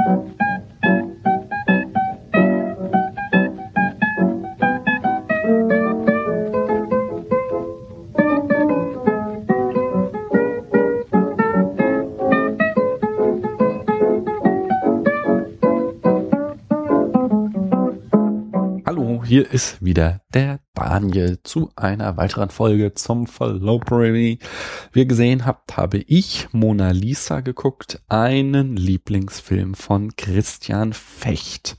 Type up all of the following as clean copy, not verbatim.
Hier ist wieder der Daniel zu einer weiteren Folge zum Followberry. Wie ihr gesehen habt, habe ich Mona Lisa geguckt, einen Lieblingsfilm von Christian Fecht.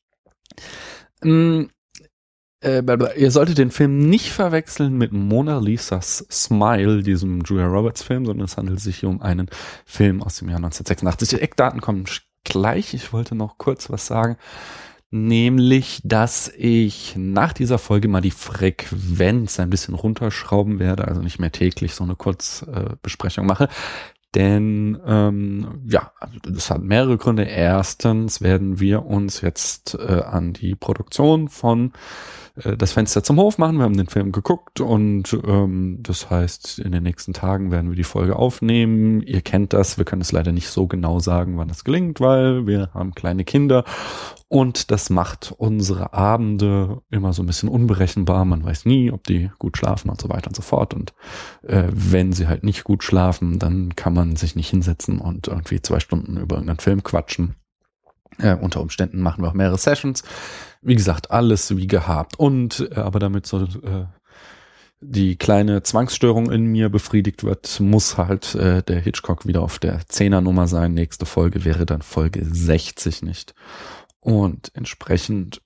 Ihr solltet den Film nicht verwechseln mit Mona Lisas Smile, diesem Julia Roberts Film, sondern es handelt sich hier um einen Film aus dem Jahr 1986. Die Eckdaten kommen gleich. Ich wollte noch kurz was sagen. Nämlich, dass ich nach dieser Folge mal die Frequenz ein bisschen runterschrauben werde, also nicht mehr täglich so eine Kurzbesprechung mache. Denn das hat mehrere Gründe. Erstens werden wir uns jetzt an die Produktion von Das Fenster zum Hof machen. Wir haben den Film geguckt und das heißt, in den nächsten Tagen werden wir die Folge aufnehmen. Ihr kennt das, wir können es leider nicht so genau sagen, wann es gelingt, weil wir haben kleine Kinder und das macht unsere Abende immer so ein bisschen unberechenbar. Man weiß nie, ob die gut schlafen und so weiter und so fort. Und wenn sie halt nicht gut schlafen, dann kann man sich nicht hinsetzen und irgendwie 2 Stunden über irgendeinen Film quatschen. Unter Umständen machen wir auch mehrere Sessions. Wie gesagt, alles wie gehabt. Und aber damit so die kleine Zwangsstörung in mir befriedigt wird, muss halt der Hitchcock wieder auf der 10er-Nummer sein. Nächste Folge wäre dann Folge 60 nicht. Und entsprechend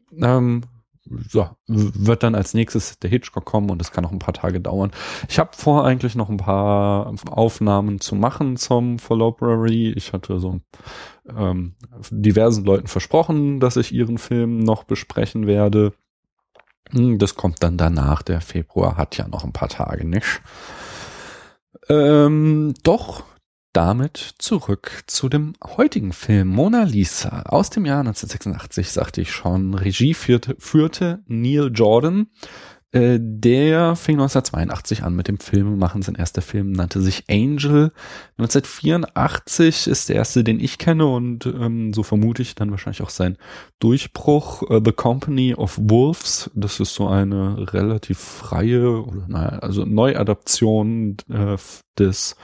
wird dann als nächstes der Hitchcock kommen und es kann noch ein paar Tage dauern. Ich habe vor, eigentlich noch ein paar Aufnahmen zu machen zum Followberry. Ich hatte so diversen Leuten versprochen, dass ich ihren Film noch besprechen werde. Das kommt dann danach. Der Februar hat ja noch ein paar Tage, nicht? Doch damit zurück zu dem heutigen Film Mona Lisa aus dem Jahr 1986, sagte ich schon. Regie führte Neil Jordan. Der fing 1982 an mit dem Filmemachen. Sein erster Film nannte sich Angel. 1984 ist der erste, den ich kenne und so vermute ich dann wahrscheinlich auch sein Durchbruch. The Company of Wolves. Das ist so eine relativ freie, Neuadaption des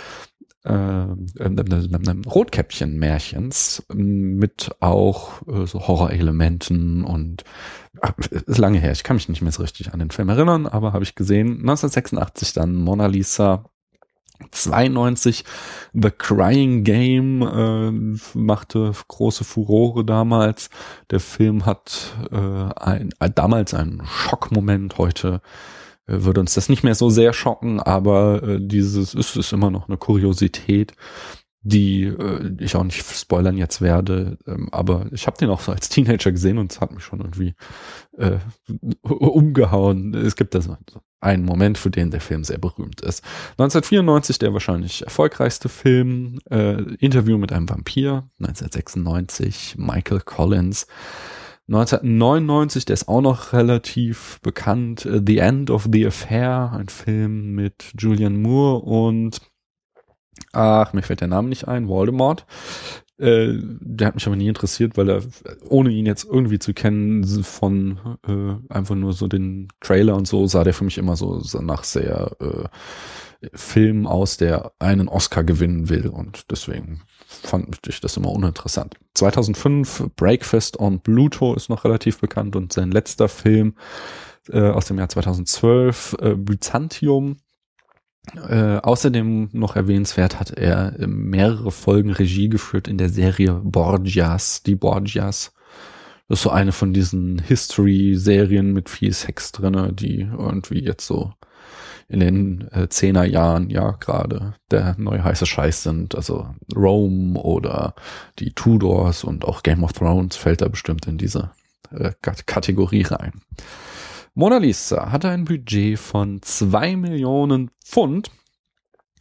Rotkäppchen-Märchens mit auch so Horrorelementen und ist lange her, ich kann mich nicht mehr so richtig an den Film erinnern, aber habe ich gesehen. 1986 dann Mona Lisa. 92 The Crying Game machte große Furore damals. Der Film hat damals einen Schockmoment, heute würde uns das nicht mehr so sehr schocken, aber dieses ist immer noch eine Kuriosität, die ich auch nicht spoilern jetzt werde, aber ich habe den auch so als Teenager gesehen und es hat mich schon irgendwie umgehauen. Es gibt da so einen Moment, für den der Film sehr berühmt ist. 1994 der wahrscheinlich erfolgreichste Film, Interview mit einem Vampir. 1996 Michael Collins. 1999, der ist auch noch relativ bekannt, The End of the Affair, ein Film mit Julianne Moore und mir fällt der Name nicht ein, Voldemort. Der hat mich aber nie interessiert, weil er, ohne ihn jetzt irgendwie zu kennen, von einfach nur so den Trailer und so, sah der für mich immer so nach sehr Film aus, der einen Oscar gewinnen will und deswegen fand ich das immer uninteressant. 2005 Breakfast on Pluto ist noch relativ bekannt und sein letzter Film aus dem Jahr 2012 Byzantium. Außerdem noch erwähnenswert hat er mehrere Folgen Regie geführt in der Serie Borgias, die Borgias. Das ist so eine von diesen History-Serien mit viel Sex drinne, die irgendwie jetzt so in den 10er Jahren ja gerade der neue heiße Scheiß sind. Also Rome oder die Tudors und auch Game of Thrones fällt da bestimmt in diese Kategorie rein. Mona Lisa hatte ein Budget von 2 Millionen Pfund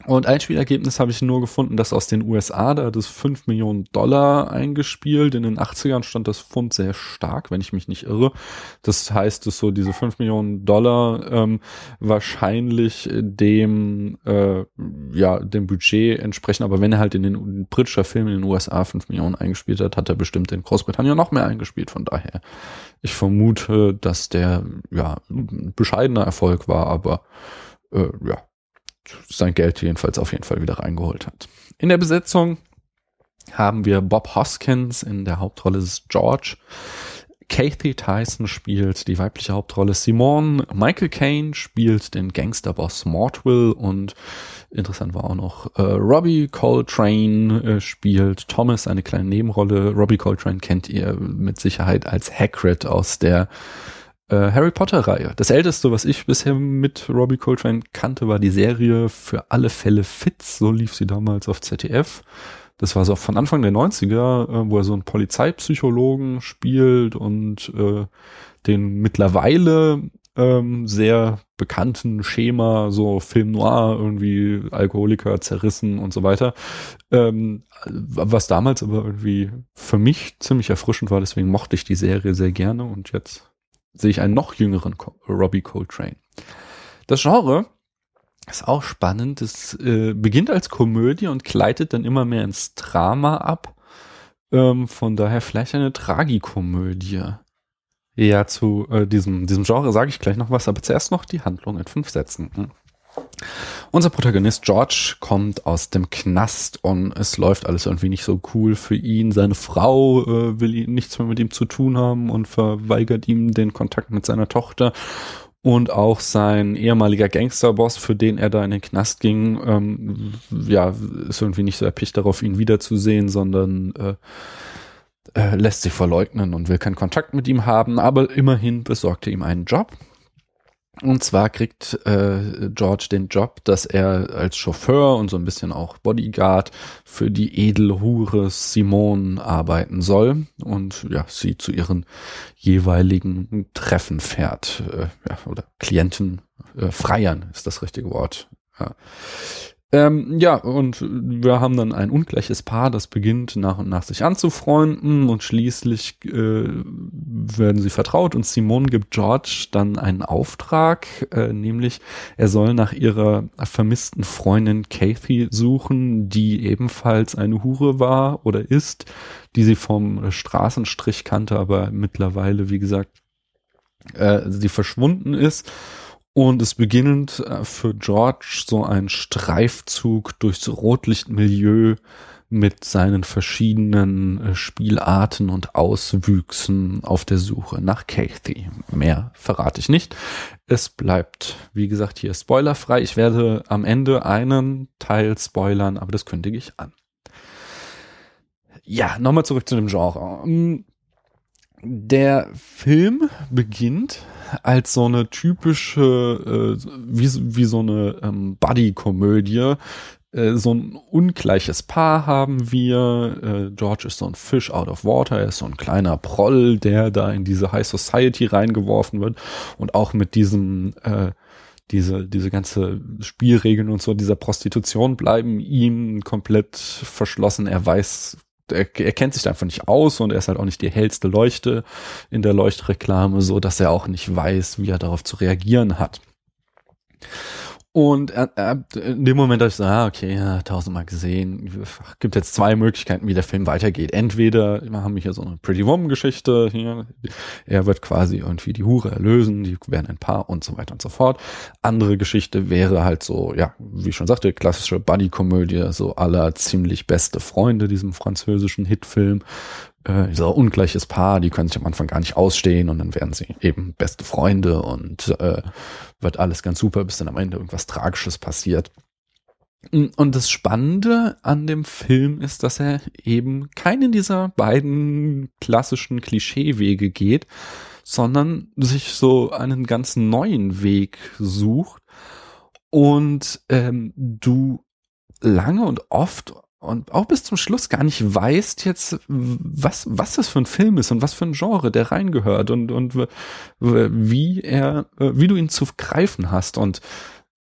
Und Einspielergebnis habe ich nur gefunden, dass aus den USA, da hat es $5 Millionen eingespielt. In den 80ern stand das Pfund sehr stark, wenn ich mich nicht irre. Das heißt, dass so diese $5 Millionen wahrscheinlich dem Budget entsprechen. Aber wenn er halt in den britischer Film in den USA 5 Millionen eingespielt hat, hat er bestimmt in Großbritannien noch mehr eingespielt. Von daher, ich vermute, dass der ein bescheidener Erfolg war, aber sein Geld jedenfalls auf jeden Fall wieder reingeholt hat. In der Besetzung haben wir Bob Hoskins in der Hauptrolle des George. Kathy Tyson spielt die weibliche Hauptrolle Simone. Michael Caine spielt den Gangsterboss Mortwill und interessant war auch noch Robbie Coltrane spielt Thomas, eine kleine Nebenrolle. Robbie Coltrane kennt ihr mit Sicherheit als Hagrid aus der Harry Potter-Reihe. Das älteste, was ich bisher mit Robbie Coltrane kannte, war die Serie Für alle Fälle Fitz. So lief sie damals auf ZDF. Das war so von Anfang der 90er, wo er so einen Polizeipsychologen spielt und den mittlerweile sehr bekannten Schema, so Film Noir, irgendwie Alkoholiker zerrissen und so weiter. Was damals aber irgendwie für mich ziemlich erfrischend war, deswegen mochte ich die Serie sehr gerne und jetzt sehe ich einen noch jüngeren Robbie Coltrane. Das Genre ist auch spannend. Es beginnt als Komödie und gleitet dann immer mehr ins Drama ab. Von daher vielleicht eine Tragikomödie. Ja, zu diesem Genre sage ich gleich noch was, aber zuerst noch die Handlung in 5 Sätzen. Unser Protagonist George kommt aus dem Knast und es läuft alles irgendwie nicht so cool für ihn. Seine Frau will nichts mehr mit ihm zu tun haben und verweigert ihm den Kontakt mit seiner Tochter. Und auch sein ehemaliger Gangsterboss, für den er da in den Knast ging, ist irgendwie nicht so erpicht darauf, ihn wiederzusehen, sondern lässt sich verleugnen und will keinen Kontakt mit ihm haben. Aber immerhin besorgt er ihm einen Job. Und zwar kriegt George den Job, dass er als Chauffeur und so ein bisschen auch Bodyguard für die Edelhure Simone arbeiten soll und sie zu ihren jeweiligen Treffen fährt. Oder Klienten, Freiern ist das richtige Wort. Ja. Und wir haben dann ein ungleiches Paar, das beginnt nach und nach sich anzufreunden und schließlich werden sie vertraut und Simone gibt George dann einen Auftrag, nämlich er soll nach ihrer vermissten Freundin Kathy suchen, die ebenfalls eine Hure war oder ist, die sie vom Straßenstrich kannte, aber mittlerweile, wie gesagt, sie verschwunden ist. Und es beginnt für George so ein Streifzug durchs Rotlichtmilieu mit seinen verschiedenen Spielarten und Auswüchsen auf der Suche nach Kathy. Mehr verrate ich nicht. Es bleibt, wie gesagt, hier spoilerfrei. Ich werde am Ende einen Teil spoilern, aber das kündige ich an. Ja, nochmal zurück zu dem Genre. Der Film beginnt als so eine typische, wie so eine Buddy-Komödie. So ein ungleiches Paar haben wir. George ist so ein Fish out of water. Er ist so ein kleiner Proll, der da in diese High Society reingeworfen wird. Und auch mit diesem diese ganze Spielregeln und so dieser Prostitution bleiben ihm komplett verschlossen. Er kennt sich da einfach nicht aus und er ist halt auch nicht die hellste Leuchte in der Leuchtreklame, so dass er auch nicht weiß, wie er darauf zu reagieren hat. Und in dem Moment habe ich so, okay, 1000-mal gesehen. Gibt jetzt 2 Möglichkeiten, wie der Film weitergeht. Entweder wir haben hier so eine Pretty Woman-Geschichte, hier, er wird quasi irgendwie die Hure erlösen, die werden ein Paar und so weiter und so fort. Andere Geschichte wäre halt so, wie ich schon sagte, klassische Buddy-Komödie, so à la Ziemlich beste Freunde, diesem französischen Hitfilm. So ungleiches Paar, die können sich am Anfang gar nicht ausstehen und dann werden sie eben beste Freunde und wird alles ganz super, bis dann am Ende irgendwas Tragisches passiert. Und das Spannende an dem Film ist, dass er eben keinen dieser beiden klassischen Klischeewege geht, sondern sich so einen ganz neuen Weg sucht und du lange und oft und auch bis zum Schluss gar nicht weißt jetzt, was das für ein Film ist und was für ein Genre der reingehört und wie du ihn zu greifen hast. Und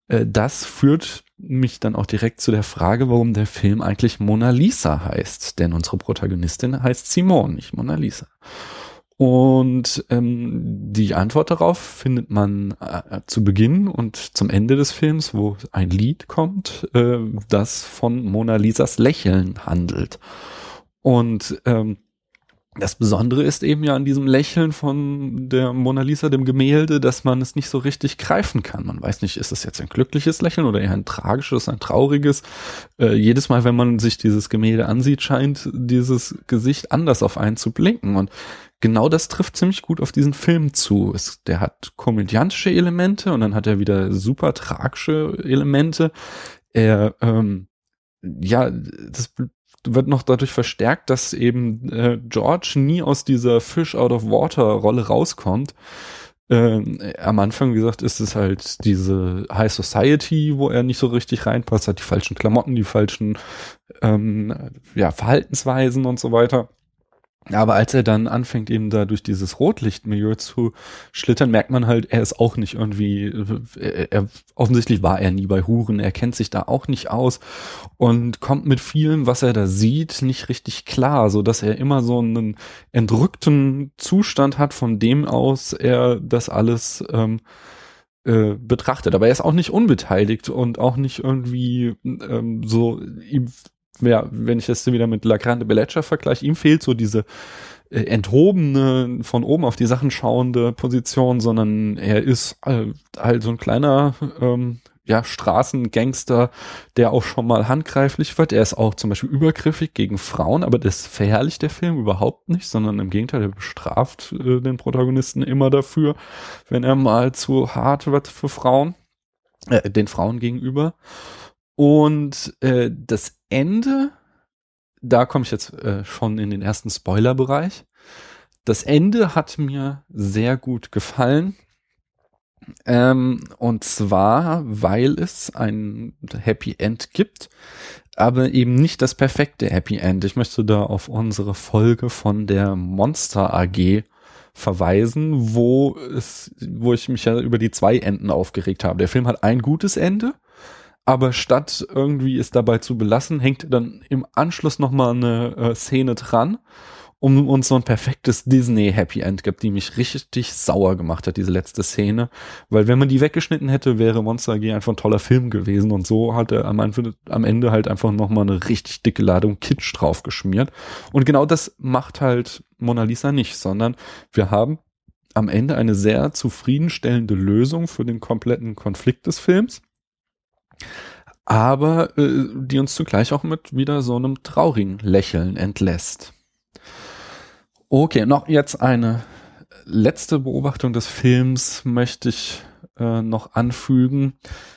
Das führt mich dann auch direkt zu der Frage, warum der Film eigentlich Mona Lisa heißt. Denn unsere Protagonistin heißt Simone, nicht Mona Lisa. Und die Antwort darauf findet man zu Beginn und zum Ende des Films, wo ein Lied kommt, das von Mona Lisas Lächeln handelt. Und das Besondere ist eben ja an diesem Lächeln von der Mona Lisa, dem Gemälde, dass man es nicht so richtig greifen kann. Man weiß nicht, ist es jetzt ein glückliches Lächeln oder eher ein tragisches, ein trauriges. Jedes Mal, wenn man sich dieses Gemälde ansieht, scheint dieses Gesicht anders auf einen zu blinken. Und genau das trifft ziemlich gut auf diesen Film zu. Der hat komödiantische Elemente und dann hat er wieder super tragische Elemente. Das wird noch dadurch verstärkt, dass eben George nie aus dieser Fish-out-of-water-Rolle rauskommt. Am Anfang, wie gesagt, ist es halt diese High Society, wo er nicht so richtig reinpasst, hat die falschen Klamotten, die falschen Verhaltensweisen und so weiter. Aber als er dann anfängt, eben da durch dieses Rotlichtmilieu zu schlittern, merkt man halt, er ist auch nicht irgendwie, offensichtlich war er nie bei Huren, er kennt sich da auch nicht aus und kommt mit vielem, was er da sieht, nicht richtig klar, so dass er immer so einen entrückten Zustand hat, von dem aus er das alles betrachtet. Aber er ist auch nicht unbeteiligt und auch nicht irgendwie wenn ich das wieder mit La Grande Bellezza vergleiche, ihm fehlt so diese enthobene, von oben auf die Sachen schauende Position, sondern er ist halt so ein kleiner Straßengangster, der auch schon mal handgreiflich wird. Er ist auch zum Beispiel übergriffig gegen Frauen, aber das verherrlicht der Film überhaupt nicht, sondern im Gegenteil, er bestraft den Protagonisten immer dafür, wenn er mal zu hart wird für Frauen, den Frauen gegenüber. Und das Ende, da komme ich jetzt schon in den ersten Spoilerbereich. Das Ende hat mir sehr gut gefallen. Und zwar, weil es ein Happy End gibt, aber eben nicht das perfekte Happy End. Ich möchte da auf unsere Folge von der Monster AG verweisen, wo ich mich ja über die 2 Enden aufgeregt habe. Der Film hat ein gutes Ende, aber statt irgendwie es dabei zu belassen, hängt dann im Anschluss nochmal eine Szene dran, um uns so ein perfektes Disney-Happy End gibt, die mich richtig sauer gemacht hat, diese letzte Szene. Weil wenn man die weggeschnitten hätte, wäre Monster AG einfach ein toller Film gewesen. Und so hat er am Ende halt einfach nochmal eine richtig dicke Ladung Kitsch draufgeschmiert. Und genau das macht halt Mona Lisa nicht, sondern wir haben am Ende eine sehr zufriedenstellende Lösung für den kompletten Konflikt des Films, aber die uns zugleich auch mit wieder so einem traurigen Lächeln entlässt. Okay, noch jetzt eine letzte Beobachtung des Films möchte ich noch anfügen.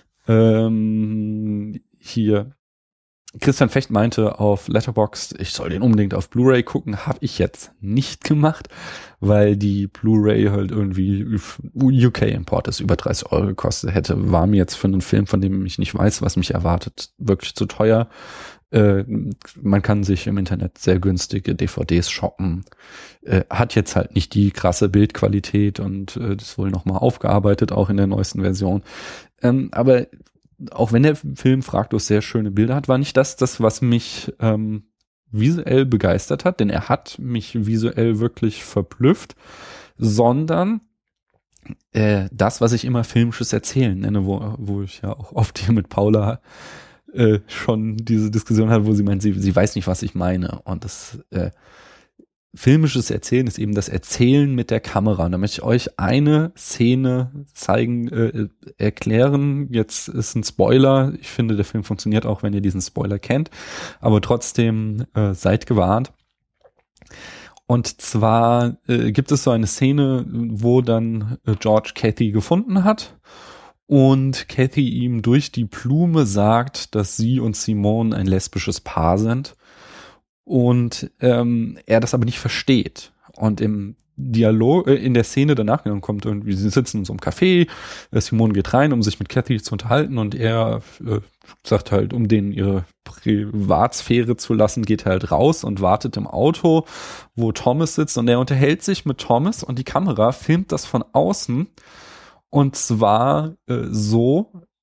Hier Christian Fecht meinte auf Letterboxd, ich soll den unbedingt auf Blu-ray gucken. Habe ich jetzt nicht gemacht, weil die Blu-ray halt irgendwie UK-Import ist, über 30 € gekostet hätte. War mir jetzt für einen Film, von dem ich nicht weiß, was mich erwartet, wirklich zu teuer. Man kann sich im Internet sehr günstige DVDs shoppen. Hat jetzt halt nicht die krasse Bildqualität und das ist wohl nochmal aufgearbeitet, auch in der neuesten Version. Aber auch wenn der Film fraglos sehr schöne Bilder hat, war nicht das, was mich visuell begeistert hat, denn er hat mich visuell wirklich verblüfft, sondern das, was ich immer filmisches Erzählen nenne, wo ich ja auch oft hier mit Paula schon diese Diskussion hatte, wo sie meint, sie weiß nicht, was ich meine. Und das filmisches Erzählen ist eben das Erzählen mit der Kamera. Und da möchte ich euch eine Szene zeigen, erklären. Jetzt ist ein Spoiler. Ich finde, der Film funktioniert auch, wenn ihr diesen Spoiler kennt. Aber trotzdem seid gewarnt. Und zwar gibt es so eine Szene, wo dann George Kathy gefunden hat. Und Kathy ihm durch die Blume sagt, dass sie und Simone ein lesbisches Paar sind. Und er das aber nicht versteht. Und im Dialog, in der Szene danach kommt irgendwie, sie sitzen in so einem Café, Simone geht rein, um sich mit Kathy zu unterhalten und er sagt halt, um denen ihre Privatsphäre zu lassen, geht halt raus und wartet im Auto, wo Thomas sitzt und er unterhält sich mit Thomas und die Kamera filmt das von außen und zwar so,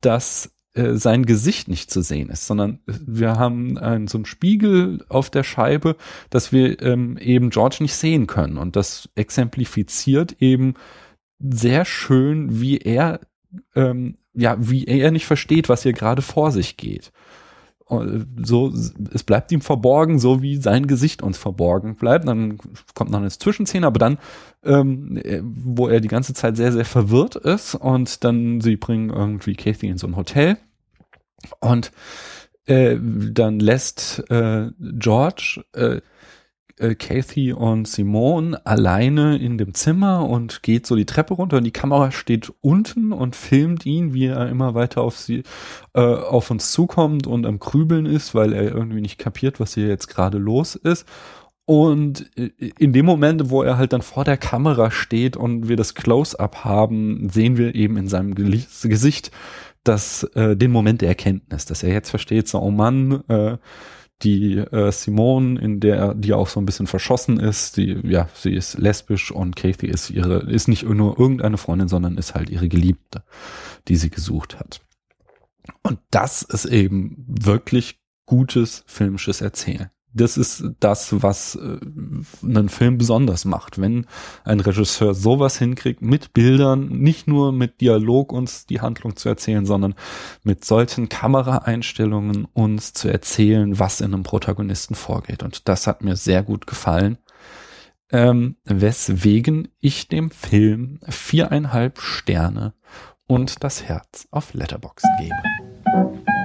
dass sein Gesicht nicht zu sehen ist, sondern wir haben so einen Spiegel auf der Scheibe, dass wir eben George nicht sehen können. Und das exemplifiziert eben sehr schön, wie er nicht versteht, was hier gerade vor sich geht. So, es bleibt ihm verborgen, so wie sein Gesicht uns verborgen bleibt. Dann kommt noch eine Zwischenszene, aber dann, wo er die ganze Zeit sehr, sehr verwirrt ist und dann sie bringen irgendwie Kathy in so ein Hotel und dann lässt George Kathy und Simone alleine in dem Zimmer und geht so die Treppe runter und die Kamera steht unten und filmt ihn, wie er immer weiter auf uns zukommt und am Grübeln ist, weil er irgendwie nicht kapiert, was hier jetzt gerade los ist. Und in dem Moment, wo er halt dann vor der Kamera steht und wir das Close-up haben, sehen wir eben in seinem Gesicht den Moment der Erkenntnis, dass er jetzt versteht, so, oh Mann, die Simone, die auch so ein bisschen verschossen ist, sie ist lesbisch und Kathy ist nicht nur irgendeine Freundin, sondern ist halt ihre Geliebte, die sie gesucht hat. Und das ist eben wirklich gutes filmisches Erzählen. Das ist das, was einen Film besonders macht. Wenn ein Regisseur sowas hinkriegt, mit Bildern, nicht nur mit Dialog uns die Handlung zu erzählen, sondern mit solchen Kameraeinstellungen uns zu erzählen, was in einem Protagonisten vorgeht. Und das hat mir sehr gut gefallen. Weswegen ich dem Film 4,5 Sterne und das Herz auf Letterboxd gebe.